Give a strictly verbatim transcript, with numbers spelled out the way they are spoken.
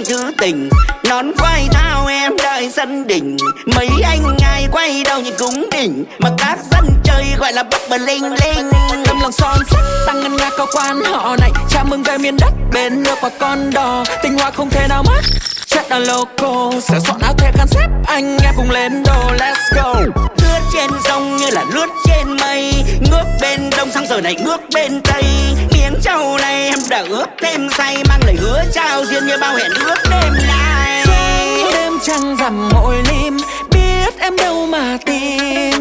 thứ tình. Nón quay thao em đợi sân đỉnh, mấy anh ai quay đầu như cúng đỉnh, mà các dân chơi gọi là bập bờ linh linh. Tấm lòng son sắt tăng ngân nga cao quan họ này, chào mừng về miền đất bên nước và con đò. Tinh hoa không thể nào mất, chất là local. Sẽ soạn áo thề khăn xếp anh em cùng lên đồ. Let's go. Lướt trên sông như là lướt trên mây, ngước bên đông sang giờ này ngước bên tây. Miếng trầu này em đã ướp thêm say, mang lời hứa trao duyên như bao hẹn ước đêm nay. Đêm trăng rằm môi lim, biết em đâu mà tìm.